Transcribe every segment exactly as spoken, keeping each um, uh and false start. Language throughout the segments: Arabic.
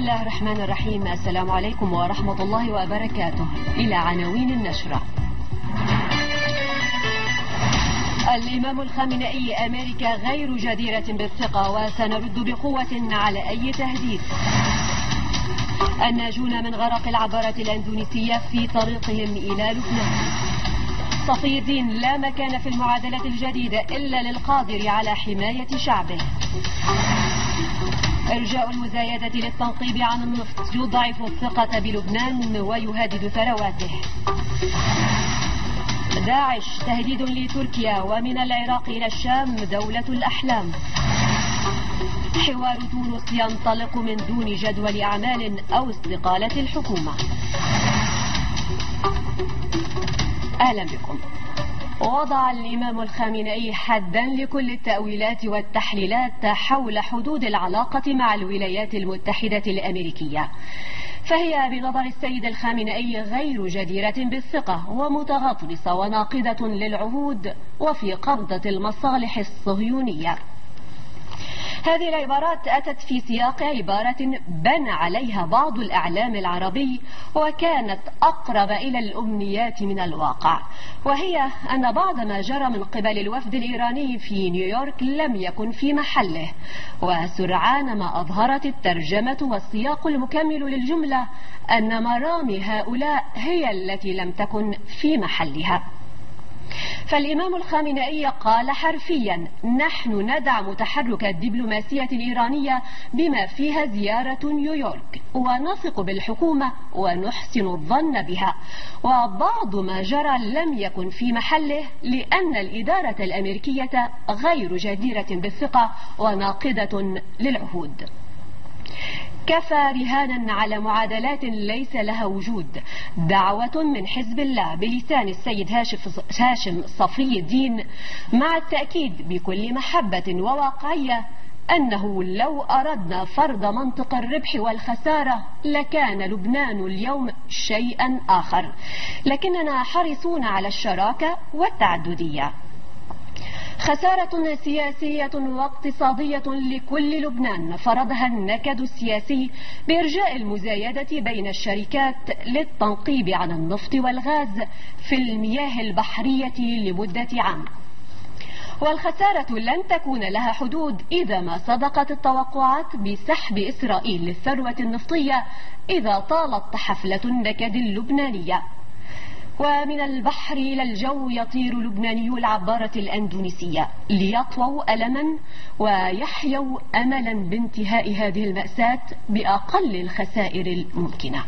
الله الرحمن الرحيم. السلام عليكم ورحمة الله وبركاته. إلى عناوين النشرة. الإمام الخامنئي: أمريكا غير جديرة بالثقة وسنرد بقوة على أي تهديد. الناجون من غرق العبارة الأندونيسية في طريقهم إلى لبنان. صفي الدين: لا مكان في المعادلة الجديدة إلا للقادر على حماية شعبه. إرجاء المزايدة للتنقيب عن النفط يضعف الثقة بلبنان ويهدد ثرواته. داعش: تهديد لتركيا ومن العراق إلى الشام دولة الأحلام. حوار تونس ينطلق من دون جدول أعمال أو استقالة الحكومة. أهلا بكم. وضع الإمام الخامنئي حدا لكل التأويلات والتحليلات حول حدود العلاقة مع الولايات المتحدة الأمريكية، فهي بنظر السيد الخامنئي غير جديرة بالثقة ومتغطرسة وناقضة للعهود وفي قبضة المصالح الصهيونية. هذه العبارات أتت في سياق عبارة بنى عليها بعض الإعلام العربي وكانت أقرب إلى الأمنيات من الواقع، وهي أن بعض ما جرى من قبل الوفد الإيراني في نيويورك لم يكن في محله، وسرعان ما أظهرت الترجمة والسياق المكمل للجملة أن مرامي هؤلاء هي التي لم تكن في محلها. فالإمام الخامنئي قال حرفيا: نحن ندعم تحرك الدبلوماسية الإيرانية بما فيها زيارة نيويورك، ونثق بالحكومة ونحسن الظن بها، وبعض ما جرى لم يكن في محله لأن الإدارة الأمريكية غير جديرة بالثقة وناقضة للعهود. كفى رهانا على معادلات ليس لها وجود. دعوة من حزب الله بلسان السيد هاشم صفي الدين، مع التأكيد بكل محبة وواقعية أنه لو أردنا فرض منطق الربح والخسارة لكان لبنان اليوم شيئا آخر، لكننا حريصون على الشراكة والتعددية. خسارة سياسية واقتصادية لكل لبنان فرضها النكد السياسي بإرجاء المزايدة بين الشركات للتنقيب عن النفط والغاز في المياه البحرية لمدة عام. والخسارة لن تكون لها حدود إذا ما صدقت التوقعات بسحب إسرائيل للثروة النفطية إذا طالت حفلة النكد اللبنانية. ومن البحر إلى الجو يطير لبنانيو العبارة الأندونيسية ليطووا ألما ويحيوا أملا بانتهاء هذه المأساة بأقل الخسائر الممكنة.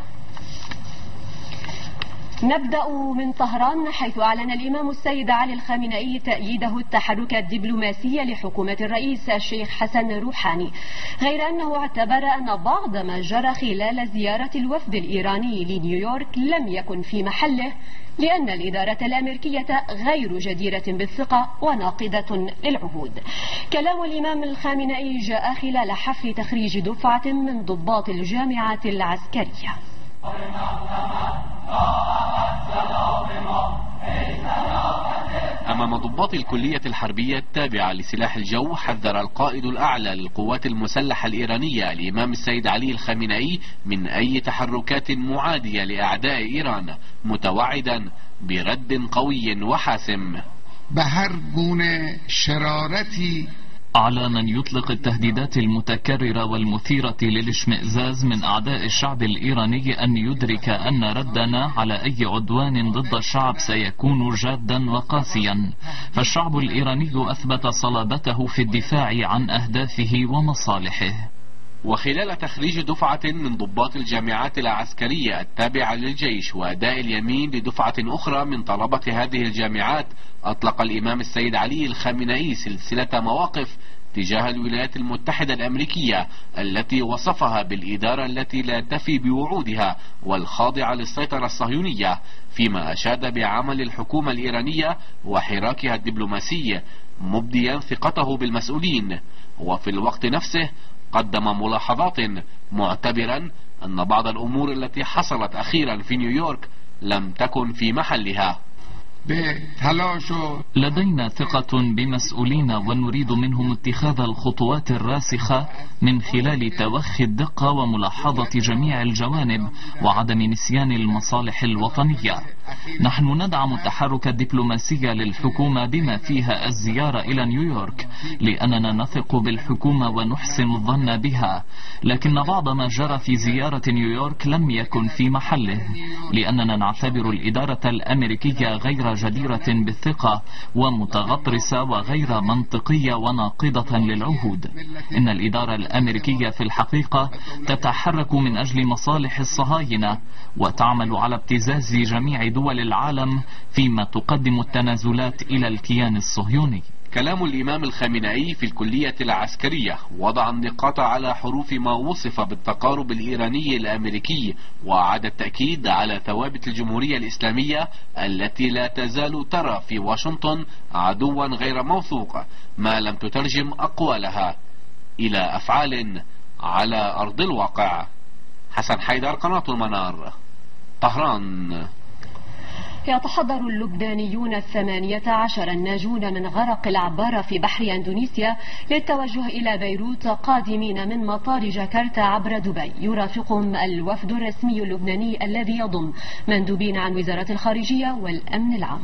نبدأ من طهران، حيث أعلن الإمام السيد علي الخامنئي تأييده التحرك الدبلوماسي لحكومة الرئيس الشيخ حسن روحاني، غير أنه اعتبر أن بعض ما جرى خلال زيارة الوفد الإيراني لنيويورك لم يكن في محله لأن الإدارة الأمريكية غير جديرة بالثقة وناقضة للعهود. كلام الإمام الخامنئي جاء خلال حفل تخريج دفعة من ضباط الجامعة العسكرية. أمام ضباط الكلية الحربية التابعة لسلاح الجو، حذر القائد الأعلى للقوات المسلحة الإيرانية الإمام السيد علي الخامنئي من أي تحركات معادية لأعداء إيران، متوعدا برد قوي وحاسم. بهر گونه شرارتي على من يطلق التهديدات المتكررة والمثيرة للاشمئزاز من أعداء الشعب الإيراني أن يدرك أن ردنا على أي عدوان ضد الشعب سيكون جادا وقاسيا، فالشعب الإيراني أثبت صلابته في الدفاع عن أهدافه ومصالحه. وخلال تخريج دفعة من ضباط الجامعات العسكرية التابعة للجيش وأداء اليمين لدفعة أخرى من طلبة هذه الجامعات، أطلق الإمام السيد علي الخامنئي سلسلة مواقف تجاه الولايات المتحدة الأمريكية التي وصفها بالإدارة التي لا تفي بوعودها والخاضعة للسيطرة الصهيونية، فيما أشاد بعمل الحكومة الإيرانية وحراكها الدبلوماسي، مبديا ثقته بالمسؤولين. وفي الوقت نفسه قدم ملاحظات معتبرا أن بعض الأمور التي حصلت أخيرا في نيويورك لم تكن في محلها. به تلاش و لدينا ثقة بمسؤولينا ونريد منهم اتخاذ الخطوات الراسخة من خلال توخي الدقة وملاحظة جميع الجوانب وعدم نسيان المصالح الوطنية. نحن ندعم التحرك الدبلوماسي للحكومة بما فيها الزيارة إلى نيويورك لأننا نثق بالحكومة ونحسن الظن بها، لكن بعض ما جرى في زيارة نيويورك لم يكن في محله لأننا نعتبر الإدارة الأمريكية غير جديرة بالثقة ومتغطرسة وغير منطقية وناقضة للعهود. إن الإدارة الأمريكية في الحقيقة تتحرك من أجل مصالح الصهاينة وتعمل على ابتزاز جميع دول العالم فيما تقدم التنازلات إلى الكيان الصهيوني. كلام الإمام الخامنئي في الكلية العسكرية وضع النقاط على حروف ما وصف بالتقارب الإيراني الأمريكي، وأعاد التأكيد على ثوابت الجمهورية الإسلامية التي لا تزال ترى في واشنطن عدوا غير موثوق ما لم تترجم أقوالها إلى أفعال على أرض الواقع. حسن حيدر، قناة المنار، طهران. يتحضر اللبنانيون الثمانية عشر الناجون من غرق العبارة في بحر أندونيسيا للتوجه إلى بيروت قادمين من مطار جاكرتا عبر دبي. يرافقهم الوفد الرسمي اللبناني الذي يضم مندوبين عن وزارة الخارجية والأمن العام.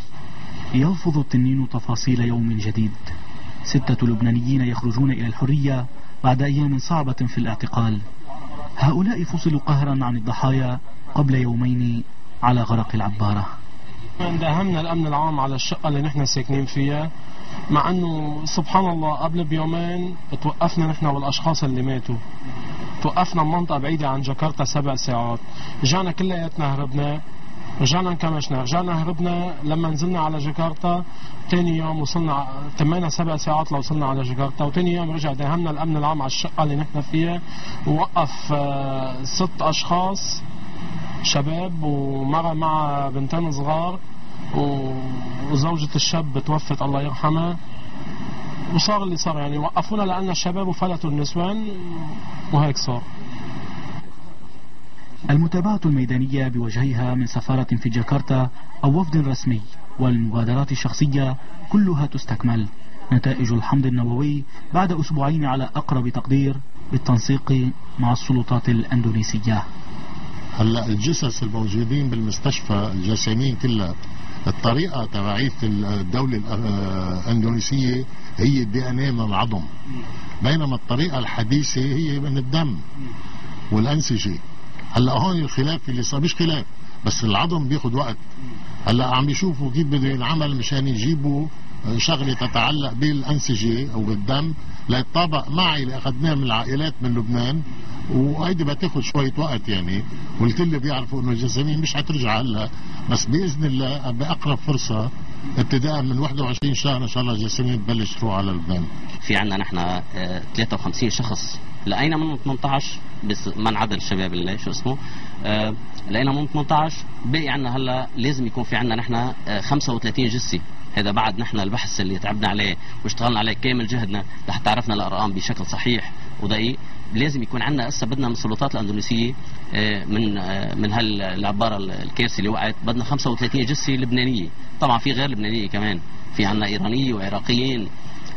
يلفظ التنين تفاصيل يوم جديد. ستة لبنانيين يخرجون إلى الحرية بعد أيام صعبة في الاعتقال. هؤلاء فصلوا قهرا عن الضحايا قبل يومين على غرق العبارة. اندهمنا الأمن العام على الشقة اللي نحن ساكنين فيها، مع أنه سبحان الله قبل بيومين توقفنا نحن والأشخاص اللي ماتوا، توقفنا بمنطقة بعيدة عن جاكرتا سبع ساعات. رجعنا كلياتنا هربنا، رجعنا انكمشنا، رجعنا هربنا. لما نزلنا على جاكرتا تاني يوم وصلنا، تمينا سبع ساعات لو وصلنا على جاكرتا، وتاني يوم رجع دهمنا الأمن العام على الشقة اللي نحن فيها، ووقف ست أشخاص شباب ومرة مع بنتين صغار وزوجة الشاب توفت الله يرحمها، وصار اللي صار. يعني وقفونا لأن الشباب وفلتوا النسوان وهيك صار. المتابعة الميدانية بوجهها من سفارة في جاكرتا أو وفد رسمي والمبادرات الشخصية كلها تستكمل. نتائج الحمض النووي بعد أسبوعين على أقرب تقدير بالتنسيق مع السلطات الأندونيسية. هلا الجثث الموجودين بالمستشفى الجسامين كلها الطريقة تبعية الدولة الأندونيسية هي الدي ان ايه من العظم، بينما الطريقة الحديثة هي من الدم والأنسجة. هلا هون الخلاف اللي صار مش خلاف، بس العظم بياخد وقت. هلا عم بيشوفوا كيف بده ينعمل مشان يجيبوا شغله تتعلق بالانسجه او بالدم ليتطابق معي اللي اخذناه من العائلات من لبنان، وهيدي بتاخد شويه وقت يعني. والكل بيعرفوا انه الجسامين مش حترجع هلا، بس باذن الله باقرب فرصه ابتداء من واحد وعشرين شهر ان شاء الله الجسامين تبلش تروح على لبنان. في عندنا نحن ثلاثة وخمسين شخص لقينا منهم ثمانية عشر، بس ما انعدل الشباب اللي شو اسمه آه لقينا منهم ثمانية عشر. باقي عندنا هلا لازم يكون في عندنا نحن خمسة وثلاثين جثه. هذا بعد نحن البحث اللي تعبنا عليه واشتغلنا عليه كامل جهدنا لحتى عرفنا الارقام بشكل صحيح ودقيق. لازم يكون عندنا هسه بدنا من السلطات الاندونيسيه من من هالعباره الكارثه اللي وقعت بدنا خمسة وثلاثين جثه لبنانيه. طبعا في غير لبنانيه كمان، في عندنا ايرانيه وعراقيين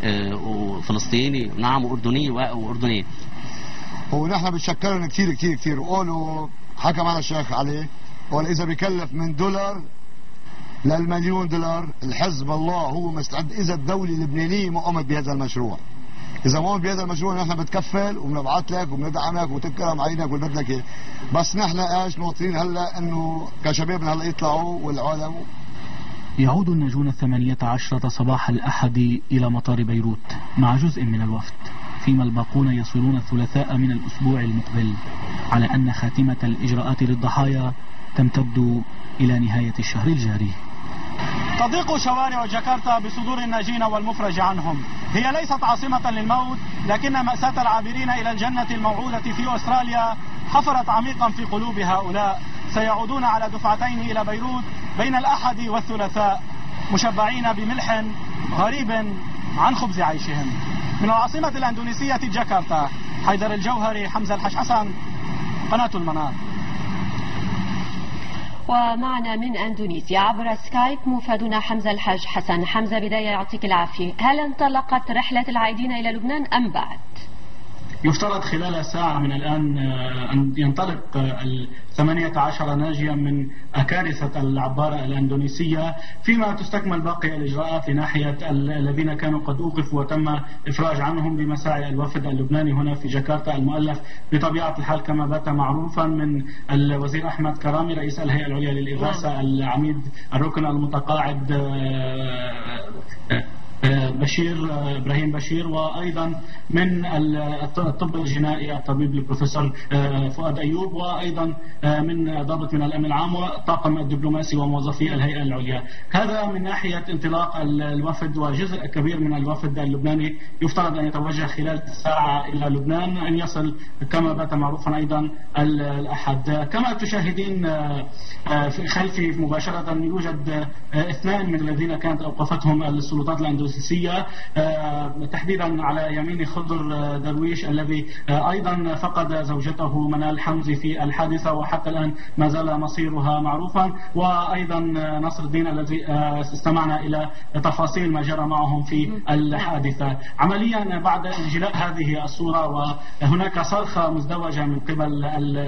وفلسطيني نعم واردني واردني. ونحن بنشكرهم كثير كثير كثير. وقالوا حكى معنا الشيخ علي قال اذا بكلف من دولار للمليون دولار الحزب الله هو مستعد اذا الدوله اللبنانيه ما قامت بهذا المشروع. اذا ما قامت بهذا المشروع نحن بنتكفل وبنبعث لك وبندعمك وتكرم عينك والبدلك ايه. بس نحن ايش ناطرين هلا انه كشبابنا هلا يطلعوا والعالم. يعود الناجون الثمانية عشرة صباح الأحد إلى مطار بيروت مع جزء من الوفد، فيما الباقون يصلون الثلاثاء من الأسبوع المقبل، على أن خاتمة الإجراءات للضحايا تمتد إلى نهاية الشهر الجاري. تضيق شوارع جاكرتا بصدور الناجين والمفرج عنهم. هي ليست عاصمة للموت، لكن مأساة العابرين إلى الجنة الموعودة في أستراليا حفرت عميقا في قلوب هؤلاء. سيعودون على دفعتين إلى بيروت بين الأحد والثلاثاء مشبعين بملح غريب عن خبز عيشهم. من العاصمة الأندونيسية جاكرتا، حيدر الجوهري، حمزة الحش حسن، قناة المنار. ومعنا من أندونيسيا عبر سكايب موفدنا حمزة الحاج حسن. حمزة، بداية يعطيك العافية، هل انطلقت رحلة العائدين إلى لبنان أم بعد؟ يفترض خلال ساعة من الآن أن ينطلق الثمانية عشر ناجيا من أكارثة العبارة الأندونيسية، فيما تستكمل باقي الإجراءات لناحية الذين كانوا قد أوقفوا وتم إفراج عنهم بمساعي الوفد اللبناني هنا في جاكرتا، المؤلف بطبيعة الحال كما بات معروفا من الوزير أحمد كرامي رئيس الهيئة العليا للإغاثة، العميد الركن المتقاعد بشير إبراهيم بشير، وأيضا من الطب الجنائي الطبيب البروفيسور فؤاد أيوب، وأيضا من ضابط من الأمن العام والطاقم الدبلوماسي وموظفي الهيئة العليا. هذا من ناحية انطلاق الوفد، وجزء كبير من الوفد اللبناني يفترض أن يتوجه خلال ساعة إلى لبنان، أن يصل كما بات معروفا أيضا الأحد. كما تشاهدين خلفي مباشرة يوجد اثنان من الذين كانت أوقفتهم السلطات الأندونيسية تحديدا على يمين خضر درويش الذي أيضا فقد زوجته منال حمزي في الحادثة وحتى الآن ما زال مصيرها معروفا، وأيضا نصر الدين الذي استمعنا إلى تفاصيل ما جرى معهم في الحادثة. عمليا بعد انجلاء هذه الصورة وهناك صرخة مزدوجة من قبل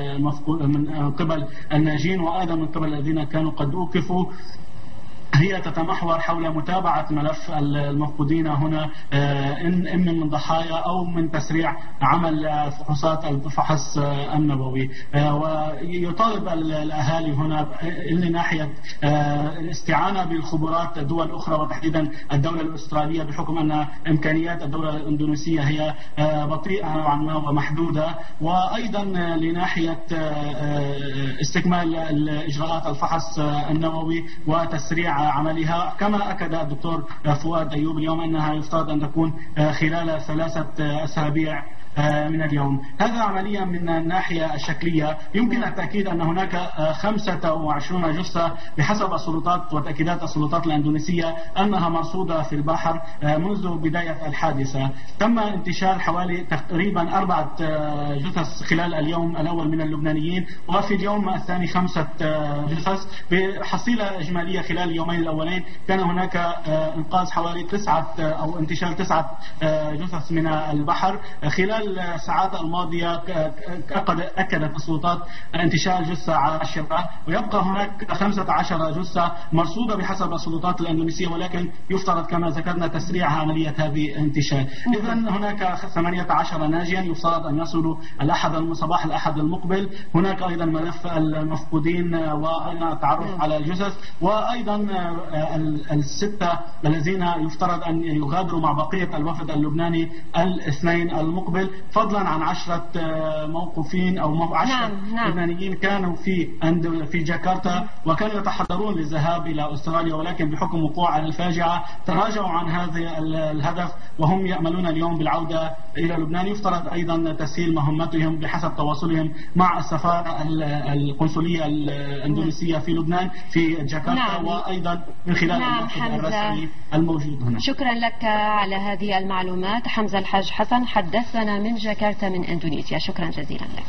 من قبل الناجين وأيضا من قبل الذين كانوا قد أوقفوا، هي تتمحور حول متابعة ملف المفقودين هنا، إن من ضحايا أو من تسريع عمل فحوصات الفحص النووي. ويطالب الأهالي هنا من ناحية الاستعانة بالخبرات دول أخرى وتحديدا الدولة الأسترالية، بحكم أن إمكانيات الدولة الإندونيسية هي بطيئة نوعا ما ومحدودة، وأيضا لناحية استكمال إجراءات الفحص النووي وتسريع عملها. كما أكد الدكتور فؤاد أيوب اليوم أنها يفترض أن تكون خلال ثلاثة أسابيع من اليوم. هذا عمليا من الناحية الشكلية. يمكن التأكيد أن هناك خمسة وعشرين جثة بحسب السلطات وتأكيدات السلطات الأندونيسية أنها مرصودة في البحر منذ بداية الحادثة. تم انتشال حوالي تقريبا أربعة جثث خلال اليوم الأول من اللبنانيين، وفي اليوم الثاني خمسة جثث بحصيلة إجمالية. خلال اليومين الأولين كان هناك إنقاذ حوالي تسعة أو انتشال تسعة جثث من البحر. خلال الساعات الماضية أكدت السلطات انتشال جثة على الشبكة، ويبقى هناك خمسة عشر جثة مرصودة بحسب السلطات الأندونيسية، ولكن يفترض كما ذكرنا تسريع عملية هذه الانتشال. إذا هناك ثمانية عشر ناجيا يفترض أن يصلوا الأحد صباح الأحد المقبل. هناك أيضا ملف المفقودين وأيضا التعرف على الجثث، وأيضا الستة الذين يفترض أن يغادروا مع بقية الوفد اللبناني الاثنين المقبل، فضلا عن عشرة موقوفين أو عشرة لبنانيين كانوا في في جاكرتا وكانوا يتحضرون للذهاب إلى أستراليا، ولكن بحكم وقوع الفاجعة تراجعوا عن هذا الهدف وهم يأملون اليوم بالعودة إلى لبنان. يفترض أيضا تسهيل مهمتهم بحسب تواصلهم مع السفارة القنصلية الأندونيسية في لبنان في جاكرتا، نعم. وأيضا من خلال نعم الرسمي الموجود هنا. شكرا لك على هذه المعلومات حمزة الحاج حسن، حدثنا من جاكرتا من إندونيسيا. شكرا جزيلا لك.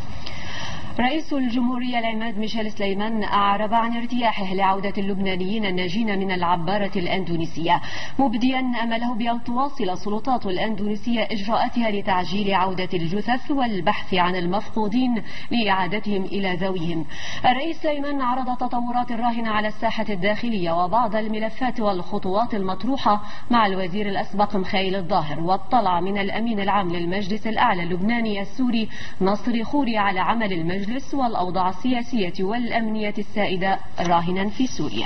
رئيس الجمهورية العماد ميشيل سليمان أعرب عن ارتياحه لعودة اللبنانيين الناجين من العبارة الأندونيسية، مبديا أمله بأن تواصل السلطات الأندونيسية إجراءاتها لتعجيل عودة الجثث والبحث عن المفقودين لإعادتهم إلى ذويهم. الرئيس سليمان عرض تطورات راهنة على الساحة الداخلية وبعض الملفات والخطوات المطروحة مع الوزير الأسبق مخيل الظاهر، واطلع من الأمين العام للمجلس الأعلى اللبناني السوري نصر خوري على عمل المجلس والأوضاع السياسية والأمنية السائدة راهنا في سوريا.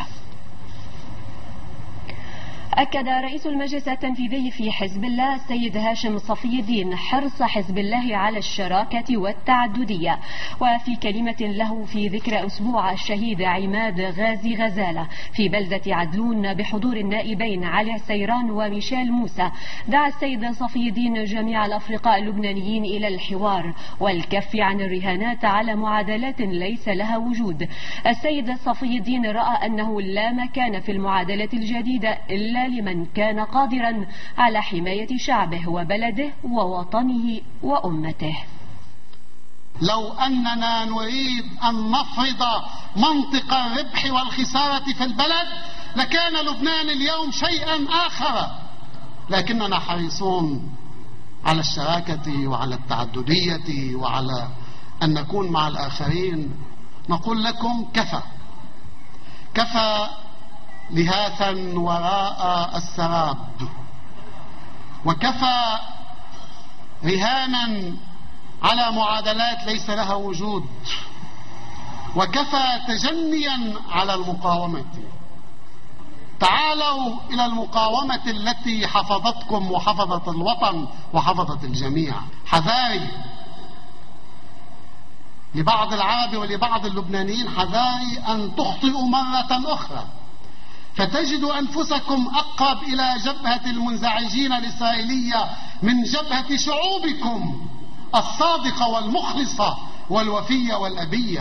أكد رئيس المجلس التنفيذي في حزب الله السيد هاشم صفي الدين حرص حزب الله على الشراكة والتعددية، وفي كلمة له في ذكرى أسبوع الشهيد عماد غازي غزالة في بلدة عدلون بحضور النائبين علي سيران وميشيل موسى، دعا السيد صفي الدين جميع الأفرقاء اللبنانيين إلى الحوار والكف عن الرهانات على معادلات ليس لها وجود. السيد صفي الدين رأى أنه لا مكان في المعادلة الجديدة إلا لمن كان قادرا على حماية شعبه وبلده ووطنه وأمته. لو أننا نريد أن نفرض منطق الربح والخسارة في البلد لكان لبنان اليوم شيئا آخر، لكننا حريصون على الشراكة وعلى التعددية وعلى أن نكون مع الآخرين. نقول لكم كفى كفى لهاثا وراء السراب، وكفى رهانا على معادلات ليس لها وجود، وكفى تجنيا على المقاومة. تعالوا إلى المقاومة التي حفظتكم وحفظت الوطن وحفظت الجميع. حذاري لبعض العرب ولبعض اللبنانيين، حذاري أن تخطئوا مرة أخرى فتجدوا أنفسكم أقرب إلى جبهة المنزعجين الإسرائيلية من جبهة شعوبكم الصادقة والمخلصة والوفية والأبية.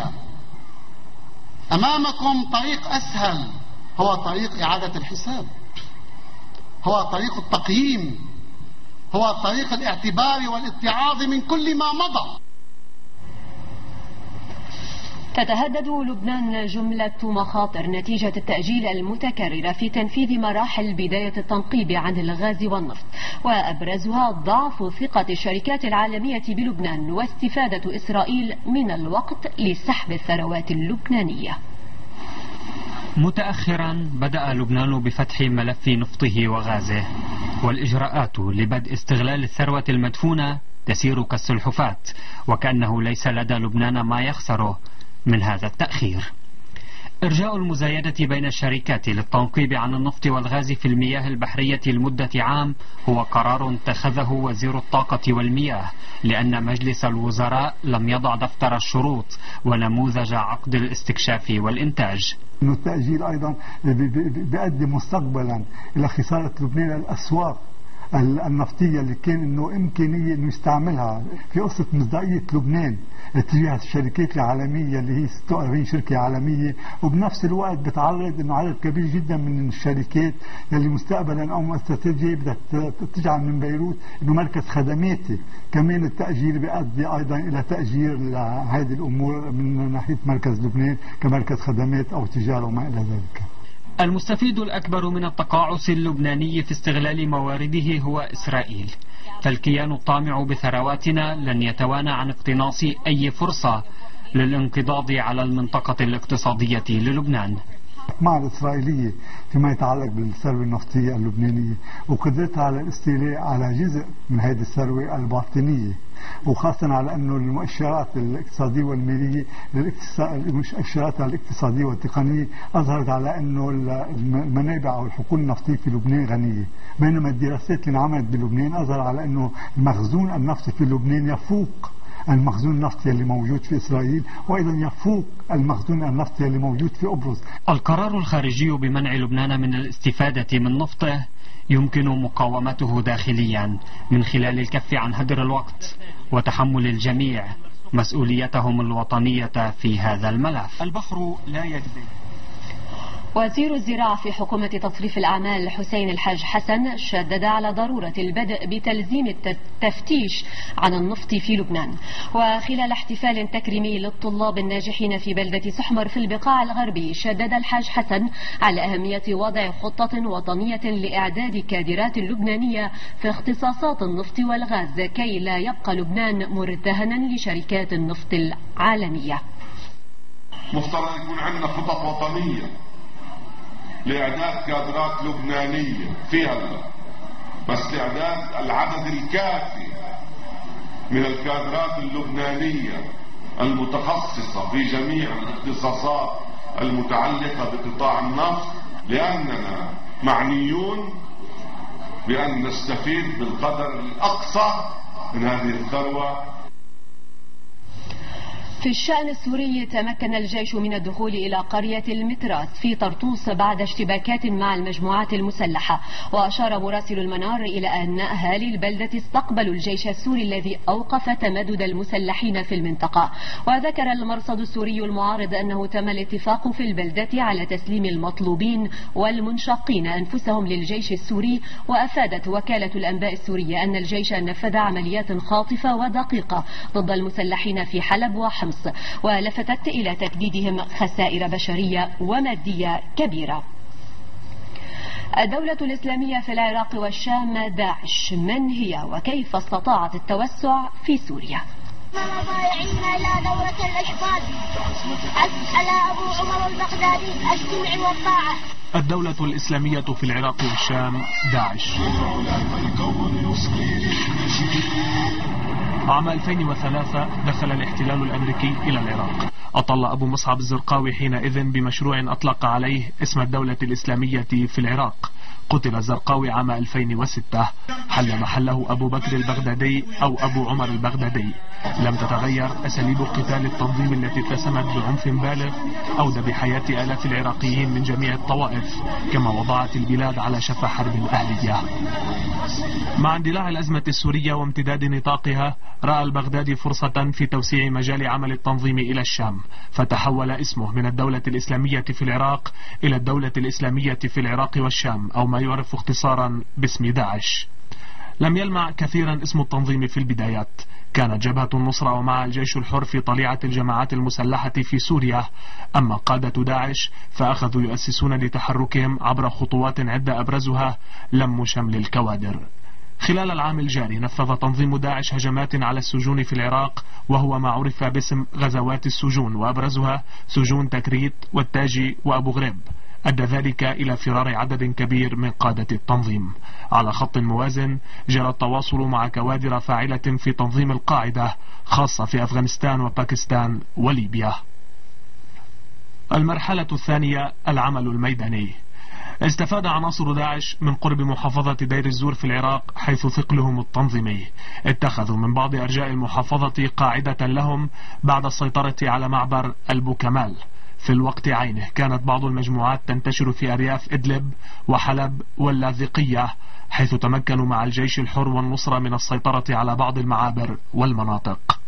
أمامكم طريق أسهل، هو طريق إعادة الحساب، هو طريق التقييم، هو طريق الاعتبار والاتعاظ من كل ما مضى. تتهدد لبنان جملة مخاطر نتيجة التأجيل المتكرر في تنفيذ مراحل بداية التنقيب عن الغاز والنفط، وأبرزها ضعف ثقة الشركات العالمية بلبنان واستفادة إسرائيل من الوقت لسحب الثروات اللبنانية. متأخرا بدأ لبنان بفتح ملف نفطه وغازه، والإجراءات لبدء استغلال الثروة المدفونة تسير كالسلحفاة، وكأنه ليس لدى لبنان ما يخسره من هذا التأخير. إرجاء المزايدة بين الشركات للتنقيب عن النفط والغاز في المياه البحرية لمدة عام هو قرار اتخذه وزير الطاقة والمياه، لأن مجلس الوزراء لم يضع دفتر الشروط ونموذج عقد الاستكشاف والإنتاج. إنه التأجيل أيضا بيؤدي مستقبلا إلى خسارة لبنان الأسواق النفطية اللي كان إنه إمكانية إنه يستعملها في قصة مصداقية لبنان تجاه الشركات العالمية اللي هي ستة وأربعين شركة عالمية، وبنفس الوقت بتعرض إنه عدد كبير جدا من الشركات اللي مستقبلا أو استراتيجية بدها تجعل من بيروت إنه مركز خدماتي. كمان التأجيل بيؤدي أيضا إلى تأجير هذه الأمور من ناحية مركز لبنان كمركز خدمات أو تجارة وما إلى ذلك. المستفيد الأكبر من التقاعس اللبناني في استغلال موارده هو إسرائيل، فالكيان الطامع بثرواتنا لن يتوانى عن اقتناص أي فرصة للانقضاض على المنطقة الاقتصادية للبنان. مع الإسرائيلية فيما يتعلق بالثروة النفطية اللبنانية وقدرتها على الاستيلاء على جزء من هذه الثروة الباطنية، وخاصة على أنه المؤشرات الاقتصادية والمالية المؤشرات الاقتصادية والتقنية أظهرت على أنه المنابع أو الحقول النفطية في لبنان غنية، بينما الدراسات اللي انعملت بلبنان أظهر على أنه المخزون النفطي في لبنان يفوق المخزون النفطي اللي موجود في إسرائيل، وأيضا يفوق المخزون النفطي اللي موجود في قبرص. القرار الخارجي بمنع لبنان من الاستفادة من نفطه يمكن مقاومته داخليا من خلال الكف عن هدر الوقت وتحمل الجميع مسؤوليتهم الوطنية في هذا الملف. البحر لا يكذب. وزير الزراعة في حكومة تصريف الأعمال حسين الحاج حسن شدد على ضرورة البدء بتلزيم التفتيش عن النفط في لبنان. وخلال احتفال تكريمي للطلاب الناجحين في بلدة سحمر في البقاع الغربي، شدد الحاج حسن على أهمية وضع خطة وطنية لإعداد كادرات لبنانية في اختصاصات النفط والغاز كي لا يبقى لبنان مرتهنا لشركات النفط العالمية. مفترض يكون عندنا خطط وطنية لإعداد كادرات لبنانية في هلا، بس لإعداد العدد الكافي من الكادرات اللبنانية المتخصصة في جميع الاختصاصات المتعلقة بقطاع النفط، لأننا معنيون بأن نستفيد بالقدر الأقصى من هذه الثروة. في الشأن السوري تمكن الجيش من الدخول إلى قرية المتراس في طرطوس بعد اشتباكات مع المجموعات المسلحة. وأشار مراسل المنار إلى أن أهالي البلدة استقبلوا الجيش السوري الذي أوقف تمدد المسلحين في المنطقة. وذكر المرصد السوري المعارض أنه تم الاتفاق في البلدة على تسليم المطلوبين والمنشقين أنفسهم للجيش السوري. وأفادت وكالة الأنباء السورية أن الجيش نفذ عمليات خاطفة ودقيقة ضد المسلحين في حلب وحمص، ولفتت إلى تكديدهم خسائر بشرية ومادية كبيرة. الدولة الإسلامية في العراق والشام داعش، من هي وكيف استطاعت التوسع في سوريا؟ ضائعين إلى دورة الإحفاد على أبو عمر البغدادي اجتمع والطاعة. الدولة الإسلامية في العراق والشام داعش. عام ألفين وثلاثة دخل الاحتلال الأمريكي إلى العراق. أطل أبو مصعب الزرقاوي حينئذ بمشروع أطلق عليه اسم الدولة الإسلامية في العراق. قتل الزرقاوي عام ألفين وستة. حل محله أبو بكر البغدادي أو أبو عمر البغدادي. لم تتغير أساليب قتال التنظيم التي اتسمت بعنف بالغ أودى بحياة آلاف العراقيين من جميع الطوائف، كما وضعت البلاد على شفا حرب أهلية. مع اندلاع الأزمة السورية وامتداد نطاقها، رأى البغدادي فرصة في توسيع مجال عمل التنظيم إلى الشام، فتحول اسمه من الدولة الإسلامية في العراق إلى الدولة الإسلامية في العراق والشام، أو ما يعرف اختصارا باسم داعش. لم يلمع كثيرا اسم التنظيم في البدايات. كانت جبهة النصرة ومع الجيش الحر في طليعة الجماعات المسلحة في سوريا. أما قادة داعش فأخذوا يؤسسون لتحركهم عبر خطوات عدة أبرزها لم شمل الكوادر. خلال العام الجاري نفذ تنظيم داعش هجمات على السجون في العراق، وهو ما عرف باسم غزوات السجون، وأبرزها سجون تكريت والتاجي وأبو غريب. أدى ذلك إلى فرار عدد كبير من قادة التنظيم. على خط موازن جرى التواصل مع كوادر فاعلة في تنظيم القاعدة، خاصة في أفغانستان وباكستان وليبيا. المرحلة الثانية العمل الميداني. استفاد عناصر داعش من قرب محافظة دير الزور في العراق حيث ثقلهم التنظيمي. اتخذوا من بعض أرجاء المحافظة قاعدة لهم بعد السيطرة على معبر البوكمال. في الوقت عينه كانت بعض المجموعات تنتشر في أرياف إدلب وحلب واللاذقية، حيث تمكنوا مع الجيش الحر والنصرة من السيطرة على بعض المعابر والمناطق.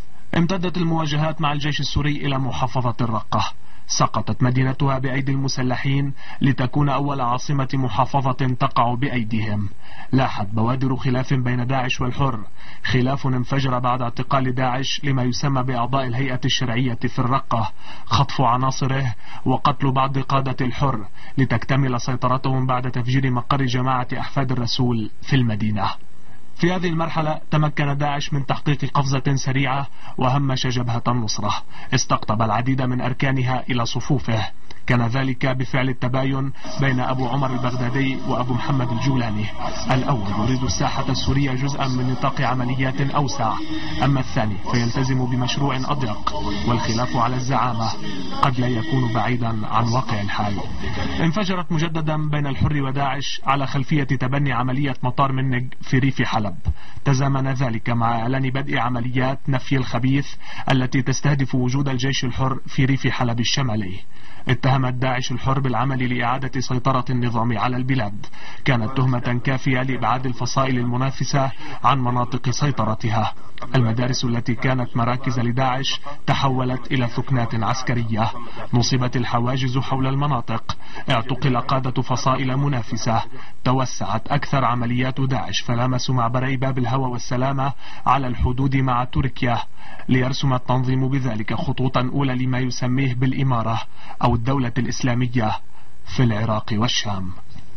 امتدت المواجهات مع الجيش السوري إلى محافظة الرقة. سقطت مدينتها بأيدي المسلحين لتكون أول عاصمة محافظة تقع بأيديهم. لاحت بوادر خلاف بين داعش والحر، خلاف انفجر بعد اعتقال داعش لما يسمى بأعضاء الهيئة الشرعية في الرقة، خطف عناصره وقتل بعض قادة الحر لتكتمل سيطرتهم بعد تفجير مقر جماعة أحفاد الرسول في المدينة. في هذه المرحلة تمكن داعش من تحقيق قفزة سريعة وهمش جبهة النصرة، استقطب العديد من أركانها إلى صفوفه. كان ذلك بفعل التباين بين أبو عمر البغدادي وأبو محمد الجولاني. الأول يريد الساحة السورية جزءا من نطاق عمليات أوسع، أما الثاني فيلتزم بمشروع أضيق، والخلاف على الزعامة قد لا يكون بعيدا عن واقع الحال. انفجرت مجددا بين الحر وداعش على خلفية تبني عملية مطار منج في ريف حلب. تزامن ذلك مع إعلان بدء عمليات نفي الخبيث التي تستهدف وجود الجيش الحر في ريف حلب الشمالي. اتهمت داعش الحر بالعمل لإعادة سيطرة النظام على البلاد. كانت تهمة كافية لإبعاد الفصائل المنافسة عن مناطق سيطرتها. المدارس التي كانت مراكز لداعش تحولت إلى ثكنات عسكرية. نصبت الحواجز حول المناطق. اعتقل قادة فصائل منافسة. توسعت أكثر عمليات داعش فلامسوا معبري باب الهوى والسلامة على الحدود مع تركيا، ليرسم التنظيم بذلك خطوطا أولى لما يسميه بالإمارة أو الدولة الإسلامية في العراق والشام.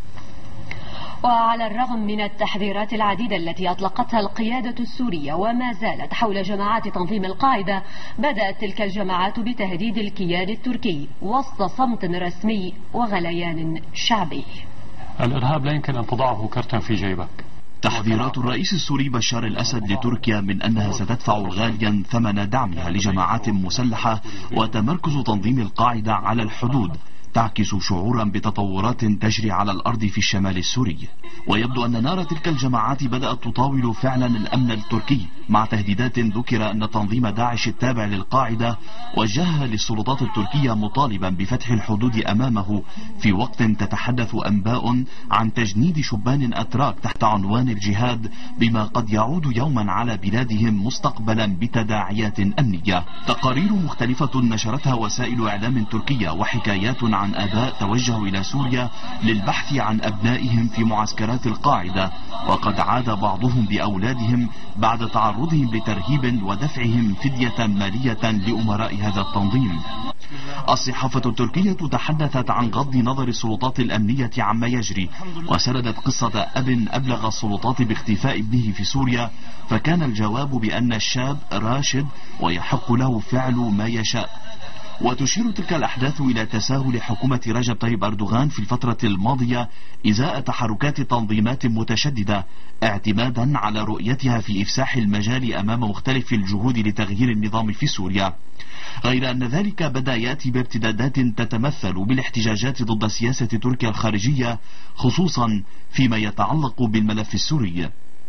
وعلى الرغم من التحذيرات العديدة التي أطلقتها القيادة السورية وما زالت حول جماعات تنظيم القاعدة، بدأت تلك الجماعات بتهديد الكيان التركي وسط صمت رسمي وغليان شعبي. الإرهاب لا يمكن أن تضعه كرتا في جيبك. تحذيرات الرئيس السوري بشار الأسد لتركيا من أنها ستدفع غاليا ثمن دعمها لجماعات مسلحة وتمركز تنظيم القاعدة على الحدود تعكس شعورا بتطورات تجري على الأرض في الشمال السوري. ويبدو أن نار تلك الجماعات بدأت تطاول فعلا الأمن التركي، مع تهديدات ذكر أن تنظيم داعش التابع للقاعدة وجهها للسلطات التركية مطالبا بفتح الحدود أمامه، في وقت تتحدث أنباء عن تجنيد شبان أتراك تحت عنوان الجهاد، بما قد يعود يوما على بلادهم مستقبلا بتداعيات أمنية. تقارير مختلفة نشرتها وسائل إعلام تركية وحكايات عن آباء توجهوا إلى سوريا للبحث عن أبنائهم في معسكرات القاعدة، وقد عاد بعضهم بأولادهم بعد تعرضهم لترهيب ودفعهم فدية مالية لأمراء هذا التنظيم. الصحافة التركية تحدثت عن غض نظر السلطات الأمنية عما يجري، وسردت قصة أب أبلغ السلطات باختفاء ابنه في سوريا، فكان الجواب بأن الشاب راشد ويحق له فعل ما يشاء. وتشير تلك الأحداث إلى تساهل حكومة رجب طيب أردوغان في الفترة الماضية إزاء تحركات تنظيمات متشددة، اعتمادا على رؤيتها في إفساح المجال أمام مختلف الجهود لتغيير النظام في سوريا، غير أن ذلك بدأ يأتي بارتدادات تتمثل بالاحتجاجات ضد سياسة تركيا الخارجية، خصوصا فيما يتعلق بالملف السوري.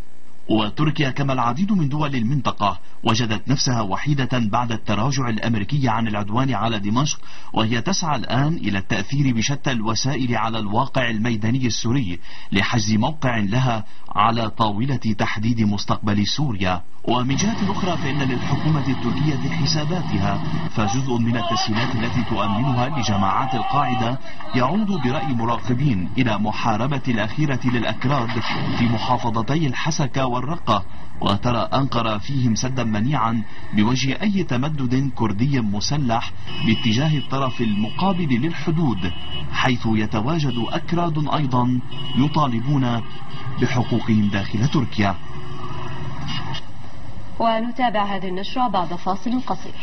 وتركيا كما العديد من دول المنطقة وجدت نفسها وحيدة بعد التراجع الأمريكي عن العدوان على دمشق، وهي تسعى الآن إلى التأثير بشتى الوسائل على الواقع الميداني السوري لحجز موقع لها على طاولة تحديد مستقبل سوريا. ومن جهة أخرى فإن للحكومة التركية حساباتها، فجزء من التسهيلات التي تؤمنها لجماعات القاعدة يعود برأي مراقبين إلى محاربة الأخيرة للأكراد في محافظتي الحسكة والرقة، وترى أنقرة فيهم سدا منيعا بوجه أي تمدد كردي مسلح باتجاه الطرف المقابل للحدود، حيث يتواجد أكراد أيضا يطالبون بحقوقهم داخل تركيا. ونتابع هذه النشرة بعد فاصل قصير.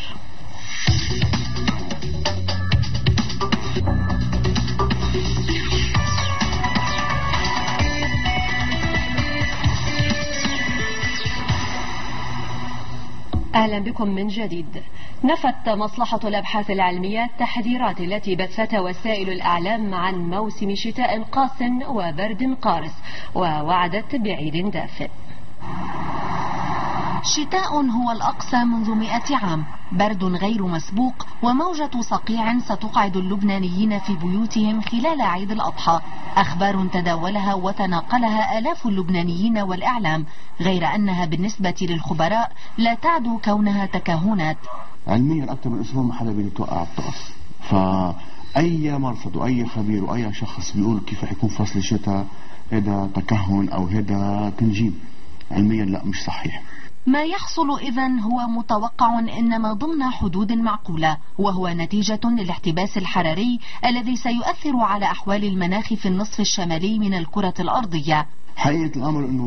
أهلا بكم من جديد. نفت مصلحة الأبحاث العلمية التحذيرات التي بثتها وسائل الإعلام عن موسم شتاء قاس وبرد قارس، ووعدت بعيد دافئ. شتاء هو الأقصى منذ مئة عام، برد غير مسبوق، وموجة صقيع ستقعد اللبنانيين في بيوتهم خلال عيد الأضحى. أخبار تداولها وتناقلها آلاف اللبنانيين والإعلام، غير أنها بالنسبة للخبراء لا تعدو كونها تكهنات. علميا أكثر من أسبوع ما حدا بيتوقع الطقس، فأي مرصد وأي خبير وأي شخص بيقول كيف حيكون فصل الشتاء هذا تكهن أو هذا تنجيم، علميا لا، مش صحيح. ما يحصل إذن هو متوقع، إنما ضمن حدود معقولة، وهو نتيجة للاحتباس الحراري الذي سيؤثر على أحوال المناخ في النصف الشمالي من الكرة الأرضية. حقيقة الأمر أنه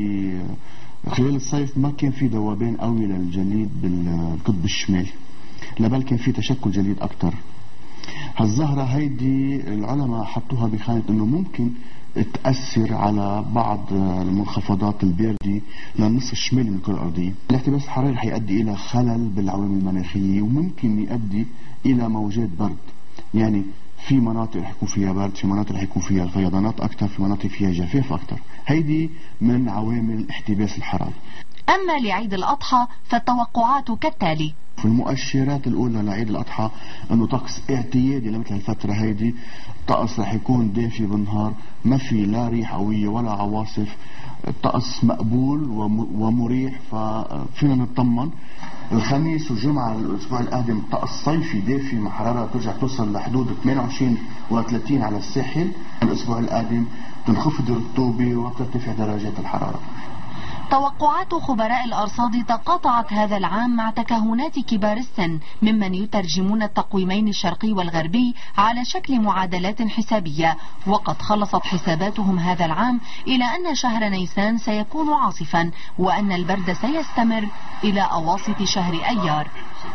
خلال الصيف ما كان في ذوبان قوي للجليد بالقطب الشمالي، لبل كان في تشكل جليد أكتر. هالظاهرة هيدي العلماء حطوها بخانة أنه ممكن تأثر على بعض المنخفضات الباردة للنصف الشمالي من الكرة الأرضية. الاحتباس الحراري رح يؤدي إلى خلل بالعوامل المناخية، وممكن يؤدي إلى موجات برد، يعني في مناطق رح يكون فيها برد، في مناطق رح يكون فيها فيضانات أكثر، في مناطق فيها جفاف أكثر. هيدي من عوامل الاحتباس الحراري. أما لعيد الأضحى فالتوقعات كالتالي. في المؤشرات الأولى لعيد الأضحى أنه طقس اعتيادي لمثل الفترة هيدي، طقس رح يكون دافي بالنهار، ما في لا ريح قوية ولا عواصف، طقس مقبول ومريح، ففينا نطمن. الخميس والجمعة الأسبوع القادم طقس صيفي دافي مع حرارة ترجع توصل لحدود ثمانية وعشرين وثلاثين على الساحل. الأسبوع القادم تنخفض الرطوبة وترتفع درجات الحرارة. توقعات خبراء الأرصاد تقاطعت هذا العام مع تكهنات كبار السن ممن يترجمون التقويمين الشرقي والغربي على شكل معادلات حسابية، وقد خلصت حساباتهم هذا العام إلى أن شهر نيسان سيكون عاصفا، وأن البرد سيستمر إلى أواسط شهر أيار.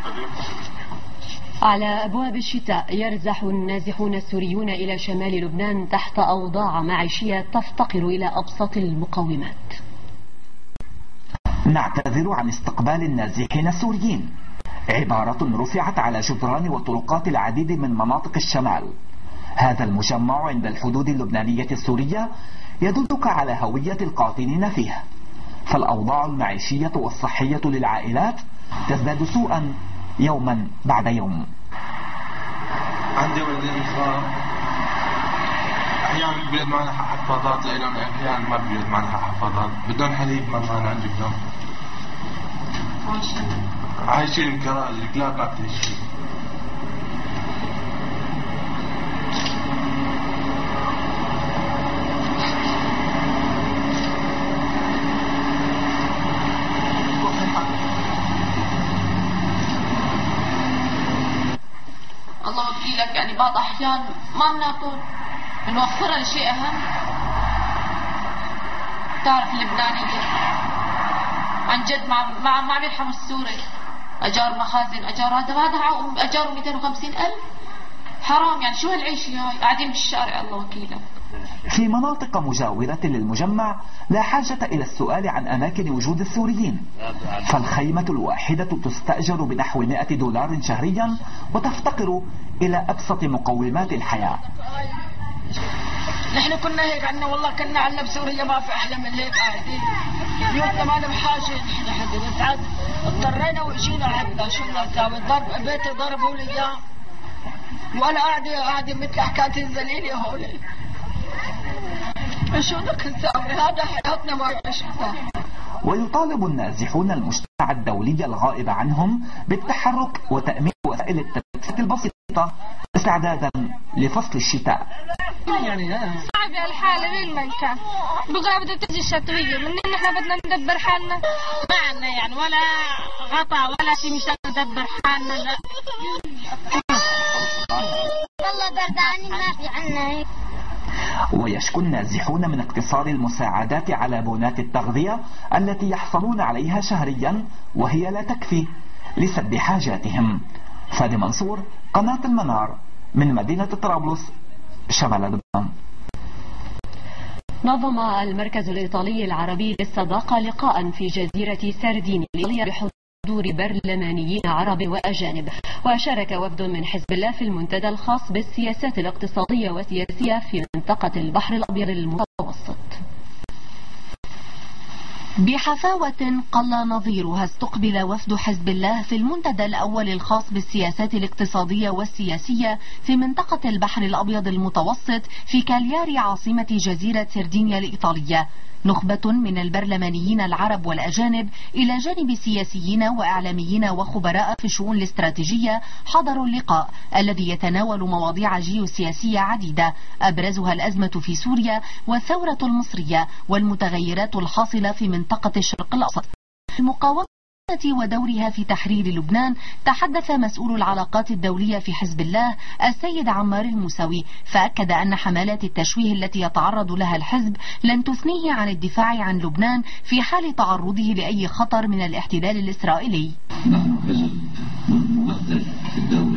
على أبواب الشتاء يرزح النازحون السوريون إلى شمال لبنان تحت أوضاع معيشية تفتقر إلى أبسط المقومات. نعتذر عن استقبال النازحين السوريين، عبارة رفعت على جدران وطرقات العديد من مناطق الشمال، هذا المجمع عند الحدود اللبنانية السورية يدلك على هوية القاطنين فيه، فالأوضاع المعيشية والصحية للعائلات تزداد سوءا يوما بعد يوم. عندي ولدين خام، أحيانا بيقعد معنا حفاضات لهم، أحيانا ما بيقعد معنا حفاضات، بدون حليب ما معنا عندي بدون. عايشين بكراء، الكلاب ما بتعيش. الله وكيلك، يعني بعض أحيان ما بناكل، بنوفرها لشيء أهم. تعرف اللبنانية عن جد ما ما ما عم يرحموا السوري، أجار مخازن، أجار هذا هذا أجاره مئتين وخمسين ألف، حرام يعني. شو هالعيشة هاي؟ قاعدين بالشارع الله وكيلك. في مناطق مجاورة للمجمع لا حاجة إلى السؤال عن أماكن وجود السوريين، فالخيمة الواحدة تستأجر بنحو مئة دولار شهريا وتفتقر إلى أبسط مقومات الحياة. نحن كنا هيك عنا، والله كنا عنا بسوريا ما في أحلى من هيك قاعدين، بيوتنا ما لنا بحاجة. نحن حد ساعات اضطرينا وإجينا عندنا، شو بدنا نساوي؟ ضرب بيتي ضربوا لي إياه، وأنا قاعدة قاعدة مثل حكاية الزليلة هون. شو بدك نساوي؟ هذا حياتنا ما عشتها. ويطالب النازحون المجتمع الدولي الغائب عنهم بالتحرك وتأمين وسائل التدفئة البسيطة استعدادا لفصل الشتاء. يعني صعبة الحالة وين ما كان، بقى بدها تجي الشتوية، من نحن بدنا ندبر حالنا، ما عنا يعني ولا غطا ولا شيء مشان ندبر حالنا. لا والله بردانين ما في عنا هيك. ويشكو النازحون من اقتصار المساعدات على بونات التغذية التي يحصلون عليها شهريا وهي لا تكفي لسد حاجاتهم. فادي منصور، قناة المنار، من مدينة طرابلس شمال لبنان. نظم المركز الإيطالي العربي للصداقة لقاء في جزيرة سردينيا بحضور برلمانيين عرب وأجانب، وشارك وفد من حزب الله في المنتدى الخاص بالسياسات الاقتصادية والسياسية في منطقة البحر الأبيض المتوسط. بحفاوة قل نظيرها استقبل وفد حزب الله في المنتدى الأول الخاص بالسياسات الاقتصادية والسياسية في منطقة البحر الأبيض المتوسط في كالياري عاصمة جزيرة سردينيا الإيطالية. نخبة من البرلمانيين العرب والأجانب إلى جانب سياسيين وإعلاميين وخبراء في الشؤون الاستراتيجية حضروا اللقاء الذي يتناول مواضيع جيوسياسية عديدة أبرزها الأزمة في سوريا والثورة المصرية والمتغيرات الحاصلة في منطقة الشرق الأوسط. المقاومة ودورها في تحرير لبنان تحدث مسؤول العلاقات الدولية في حزب الله السيد عمار الموسوي، فأكد أن حملات التشويه التي يتعرض لها الحزب لن تثنيه عن الدفاع عن لبنان في حال تعرضه لأي خطر من الاحتلال الإسرائيلي. نحن حزب ممثل في الدولة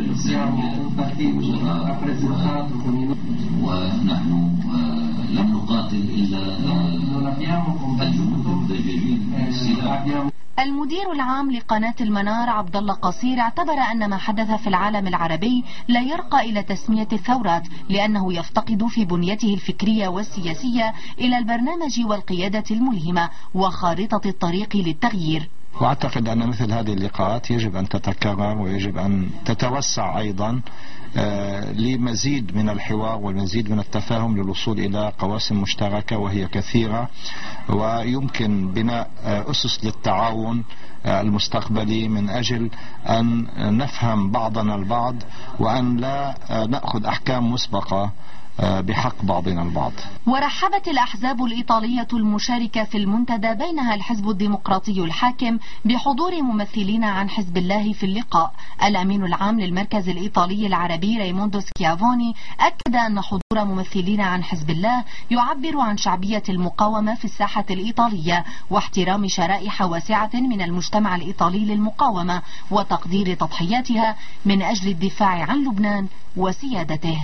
اللبنانية ونحن لم نقاتل إلا الجنود المدججين. المدير العام لقناة المنار عبد الله قصير اعتبر أن ما حدث في العالم العربي لا يرقى إلى تسمية الثورات، لأنه يفتقد في بنيته الفكرية والسياسية إلى البرنامج والقيادة الملهمة وخارطة الطريق للتغيير. وأعتقد أن مثل هذه اللقاءات يجب أن تتكرر ويجب أن تتوسع أيضا لمزيد من الحوار والمزيد من التفاهم للوصول إلى قواسم مشتركة وهي كثيرة، ويمكن بناء أسس للتعاون المستقبلي من أجل أن نفهم بعضنا البعض وأن لا نأخذ أحكام مسبقة بحق بعضنا البعض. ورحبت الأحزاب الإيطالية المشاركة في المنتدى بينها الحزب الديمقراطي الحاكم بحضور ممثلين عن حزب الله في اللقاء. الأمين العام للمركز الإيطالي العربي ريموندو سكيافوني أكد أن حضور ممثلين عن حزب الله يعبر عن شعبية المقاومة في الساحة الإيطالية واحترام شرائح واسعة من المجتمع الإيطالي للمقاومة وتقدير تضحياتها من أجل الدفاع عن لبنان وسيادته.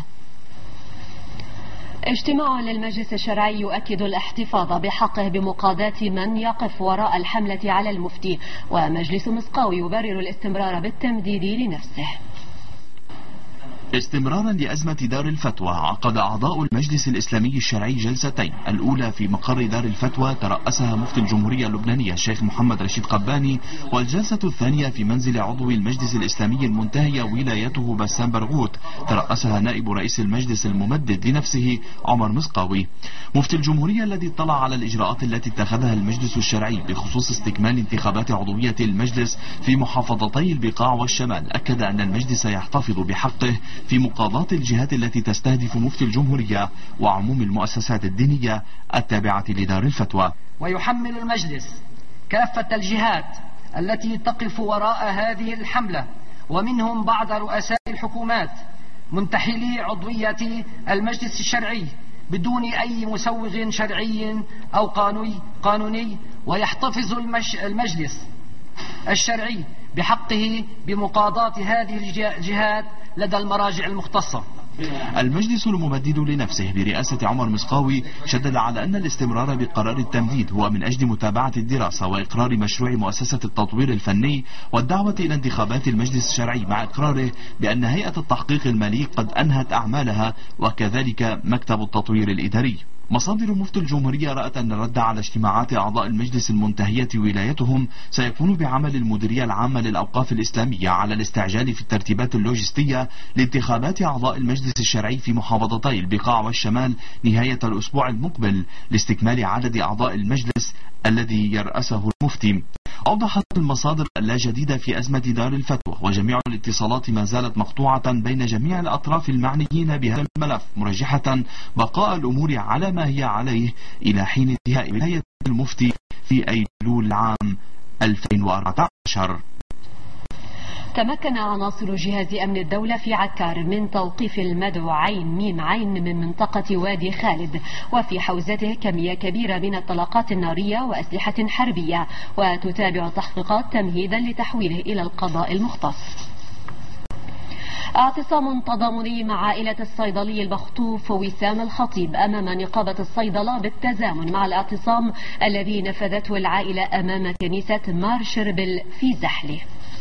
اجتماع للمجلس الشرعي يؤكد الاحتفاظ بحقه بمقاضاة من يقف وراء الحملة على المفتي، ومجلس مسقاوي يبرر الاستمرار بالتمديد لنفسه. استمرارا لأزمة دار الفتوى، عقد أعضاء المجلس الإسلامي الشرعي جلستين، الأولى في مقر دار الفتوى ترأسها مفتي الجمهورية اللبنانية الشيخ محمد رشيد قباني، والجلسة الثانية في منزل عضو المجلس الإسلامي المنتهي ولايته بسام برغوت ترأسها نائب رئيس المجلس الممدد لنفسه عمر مسقاوي. مفتي الجمهورية الذي اطلع على الإجراءات التي اتخذها المجلس الشرعي بخصوص استكمال انتخابات عضوية المجلس في محافظتي البقاع والشمال، أكد أن المجلس يحتفظ بحقه في مقاضاة الجهات التي تستهدف مفتي الجمهورية وعموم المؤسسات الدينية التابعة لدار الفتوى. ويحمل المجلس كافة الجهات التي تقف وراء هذه الحملة ومنهم بعض رؤساء الحكومات منتحلي عضوية المجلس الشرعي بدون أي مسوغ شرعي أو قانوني, قانوني ويحتفظ المجلس الشرعي بحقه بمقاضاة هذه الجهات لدى المراجع المختصة. المجلس الممدد لنفسه برئاسة عمر مسقاوي شدد على أن الاستمرار بقرار التمديد هو من أجل متابعة الدراسة وإقرار مشروع مؤسسة التطوير الفني والدعوة إلى انتخابات المجلس الشرعي، مع إقراره بأن هيئة التحقيق المالي قد أنهت أعمالها وكذلك مكتب التطوير الإداري. مصادر مفتي الجمهورية رأت أن الرد على اجتماعات أعضاء المجلس المنتهية ولايتهم سيكون بعمل المديرية العامة للأوقاف الإسلامية على الاستعجال في الترتيبات اللوجستية لانتخابات أعضاء المجلس الشرعي في محافظتي البقاع والشمال نهاية الأسبوع المقبل لاستكمال عدد أعضاء المجلس الذي يرأسه المفتي. أوضحت المصادر لا جديد في أزمة دار الفتوى، وجميع الاتصالات ما زالت مقطوعة بين جميع الأطراف المعنيين بهذا الملف، مرجحة بقاء الأمور على ما هي عليه إلى حين انتهاء ولاية المفتي في أيلول العام ألفين وأربعة عشر. تمكن عناصر جهاز أمن الدولة في عكار من توقيف المدعوين ميم عين من منطقة وادي خالد، وفي حوزته كمية كبيرة من الطلقات النارية وأسلحة حربية، وتتابع التحقيقات تمهيدا لتحويله إلى القضاء المختص. اعتصام تضامني مع عائلة الصيدلي المخطوف وسام الخطيب أمام نقابة الصيدلة بالتزامن مع الاعتصام الذي نفذته العائلة أمام كنيسة مار شربل في زحله.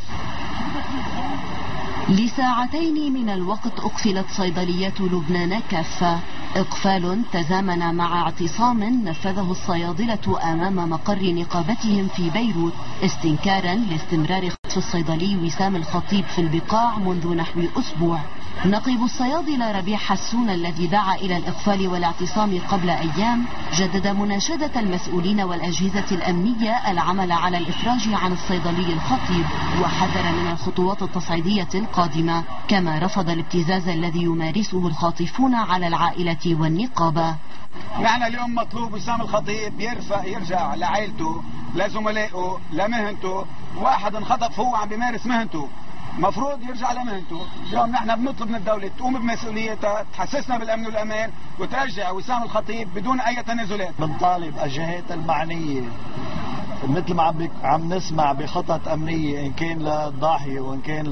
لساعتين من الوقت أقفلت صيدلية لبنان كافة، إقفال تزامن مع اعتصام نفذه الصيادلة أمام مقر نقابتهم في بيروت استنكارا لاستمرار خطف الصيدلي وسام الخطيب في البقاع منذ نحو أسبوع. نقيب الصيادلة ربيع حسون الذي دعا إلى الإقفال والاعتصام قبل أيام جدد مناشدة المسؤولين والأجهزة الأمنية العمل على الإفراج عن الصيدلي الخطيب، وحذر من الخطوات التصعيدية القادمة، كما رفض الابتزاز الذي يمارسه الخاطفون على العائلة والنقابة. نحن اليوم مطلوب وسام الخطيب يرفع يرجع لعائلته لزملائه لمهنته. واحد انخطف هو عم بيمارس مهنته، مفروض يرجع لمهنته. اليوم نحن بنطلب من الدولة تقوم بمسؤوليتها، تحسسنا بالأمن والأمان وترجع وسام الخطيب بدون أي تنازلات. بنطالب الجهات المعنية مثل ما عم عم نسمع بخطط أمنية، إن كان للضاحية وإن كان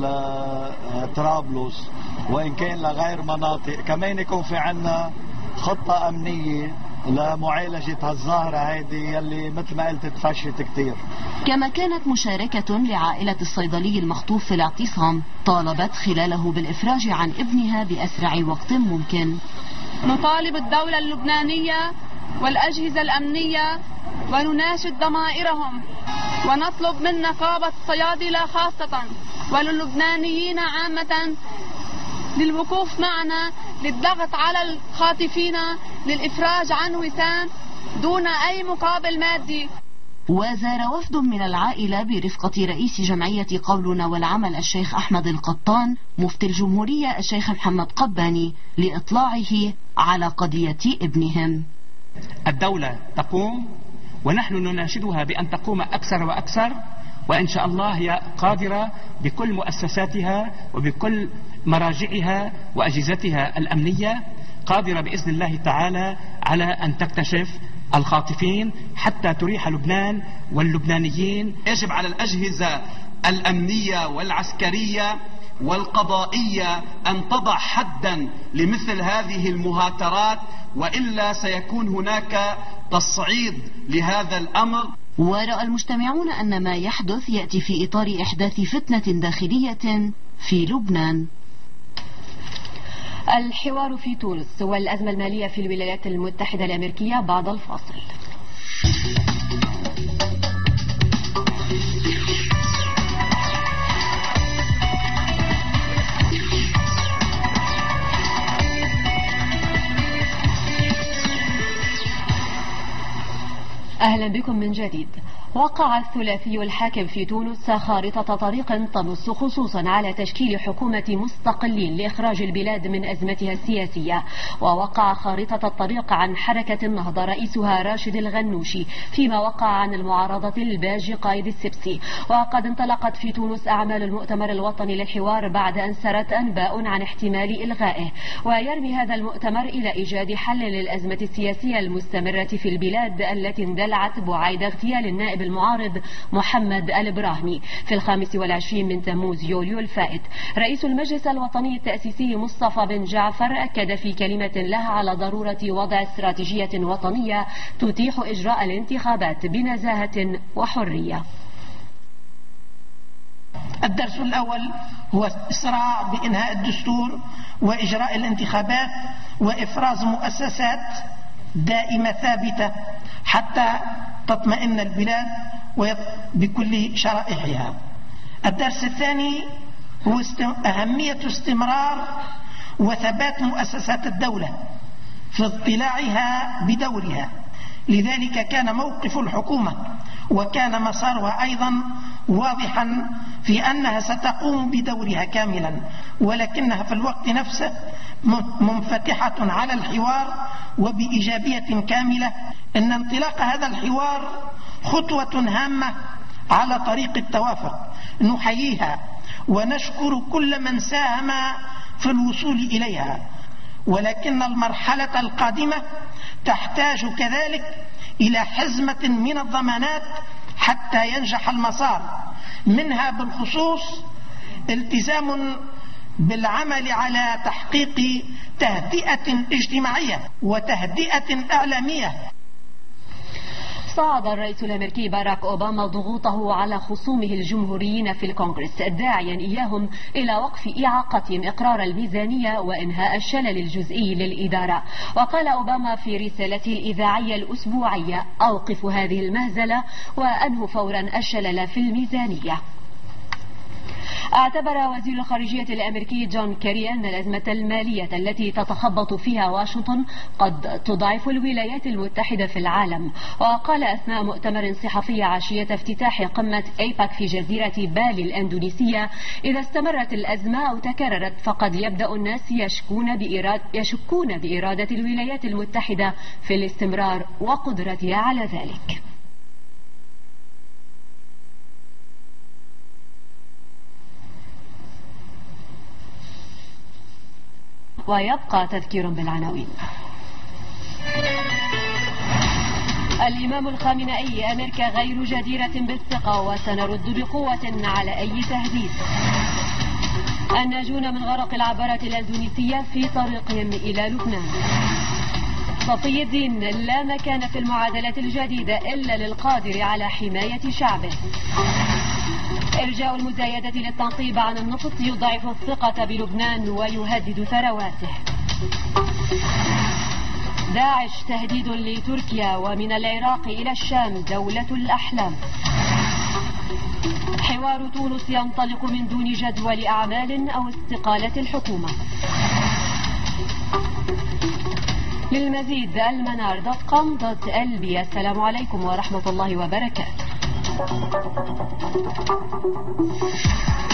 لطرابلس وإن كان لغير مناطق، كمان يكون في عنا خطة أمنية لمعالجة هالظاهرة هيدي يلي مثل ما قلت تفشت كتير. كما كانت مشاركة لعائلة الصيدلي المخطوف في الاعتصام طالبت خلاله بالإفراج عن ابنها بأسرع وقت ممكن. نطالب الدولة اللبنانية والأجهزة الأمنية ونناشد ضمائرهم ونطلب من نقابة الصيادلة خاصة وللبنانيين عامة للوقوف معنا للضغط على الخاطفين للإفراج عن وسام دون أي مقابل مادي. وزار وفد من العائلة برفقة رئيس جمعية قولنا والعمل الشيخ أحمد القطان مفتي الجمهورية الشيخ محمد قباني لإطلاعه على قضية ابنهم. الدولة تقوم ونحن نناشدها بأن تقوم أكثر وأكثر، وإن شاء الله هي قادرة بكل مؤسساتها وبكل مراجعها وأجهزتها الأمنية، قادرة بإذن الله تعالى على أن تكتشف الخاطفين حتى تريح لبنان واللبنانيين. يجب على الأجهزة الأمنية والعسكرية والقضائية أن تضع حدا لمثل هذه المهاترات، وإلا سيكون هناك تصعيد لهذا الأمر. ورأى المجتمعون أن ما يحدث يأتي في إطار إحداث فتنة داخلية في لبنان. الحوار في تونس والأزمة المالية في الولايات المتحدة الأمريكية بعد الفاصل. أهلا بكم من جديد. وقع الثلاثي الحاكم في تونس خارطة طريق تنص خصوصا على تشكيل حكومة مستقلين لإخراج البلاد من أزمتها السياسية. ووقع خارطة الطريق عن حركة النهضة رئيسها راشد الغنوشي، فيما وقع عن المعارضة الباجي قايد السبسي. وقد انطلقت في تونس أعمال المؤتمر الوطني للحوار بعد أن سرت أنباء عن احتمال إلغائه. ويرمي هذا المؤتمر إلى إيجاد حل للأزمة السياسية المستمرة في البلاد التي اندلعت بعيد اغتيال النائب المعارض محمد البراهمي في الخامس والعشرين من تموز يوليو الفائت. رئيس المجلس الوطني التأسيسي مصطفى بن جعفر أكد في كلمة له على ضرورة وضع استراتيجية وطنية تتيح إجراء الانتخابات بنزاهة وحرية. الدرس الأول هو الإسراع بإنهاء الدستور وإجراء الانتخابات وإفراز مؤسسات دائمة ثابتة حتى تطمئن البلاد بكل شرائحها. الدرس الثاني هو أهمية استمرار وثبات مؤسسات الدولة في اضطلاعها بدورها. لذلك كان موقف الحكومة وكان مسارها أيضا واضحا في أنها ستقوم بدورها كاملا، ولكنها في الوقت نفسه منفتحة على الحوار وبإيجابية كاملة. إن انطلاق هذا الحوار خطوة هامة على طريق التوافق نحييها ونشكر كل من ساهم في الوصول إليها، ولكن المرحلة القادمة تحتاج كذلك إلى حزمة من الضمانات حتى ينجح المسار، منها بالخصوص التزام بالعمل على تحقيق تهدئة اجتماعية وتهدئة إعلامية. صعد الرئيس الأمريكي باراك أوباما ضغوطه على خصومه الجمهوريين في الكونغرس، داعيا إياهم إلى وقف إعاقتهم إقرار الميزانية وإنهاء الشلل الجزئي للإدارة. وقال أوباما في رسالته الإذاعية الأسبوعية: أوقفوا هذه المهزلة وأنهوا فورا الشلل في الميزانية. اعتبر وزير الخارجية الأمريكي جون كيري أن الأزمة المالية التي تتخبط فيها واشنطن قد تضعف الولايات المتحدة في العالم. وقال أثناء مؤتمر صحفي عشية افتتاح قمة أيباك في جزيرة بالي الأندونيسية: إذا استمرت الأزمة أو تكررت فقد يبدأ الناس يشكون بإرادة, يشكون بإرادة الولايات المتحدة في الاستمرار وقدرتها على ذلك. ويبقى تذكير بالعناوين. الإمام الخامنئي: أمريكا غير جديرة بالثقة وسنرد بقوة على أي تهديد. الناجون من غرق العبارة الأندونيسية في طريقهم إلى لبنان. صفي الدين: لا مكان في المعادلة الجديدة إلا للقادر على حماية شعبه. إرجاء المزايدة للتنصيب عن النفط يضعف الثقة بلبنان ويهدد ثرواته. داعش: تهديد لتركيا ومن العراق إلى الشام دولة الأحلام. حوار تونس ينطلق من دون جدول أعمال أو استقالة الحكومة. للمزيد المنار دوت كوم دوت ال بي. السلام عليكم ورحمة الله وبركاته.